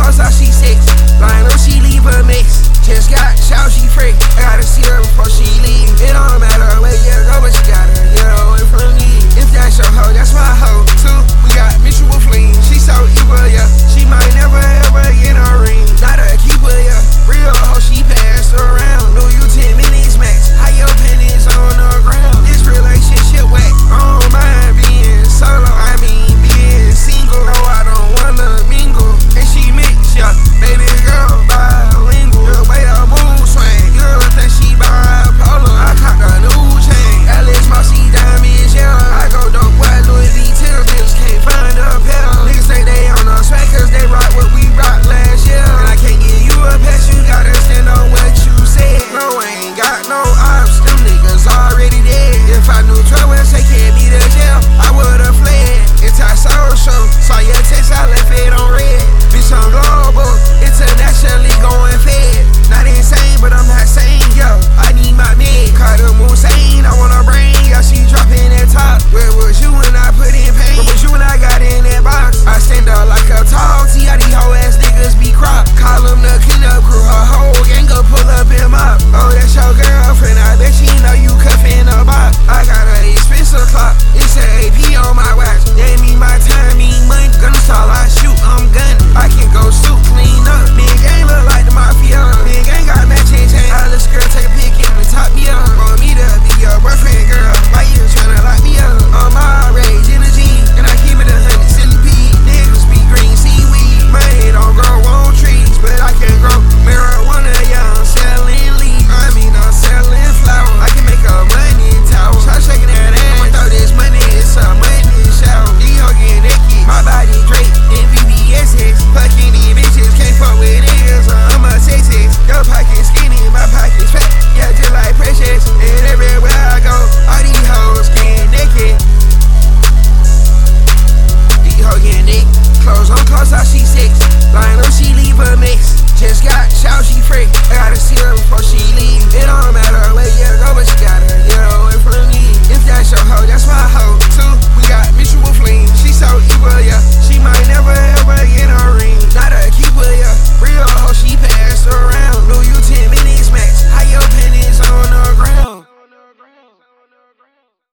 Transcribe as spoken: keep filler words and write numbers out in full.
cost out she six. Line up, she leave a mix. Just got shout, she free. I gotta see her before she leave. It don't matter where you go.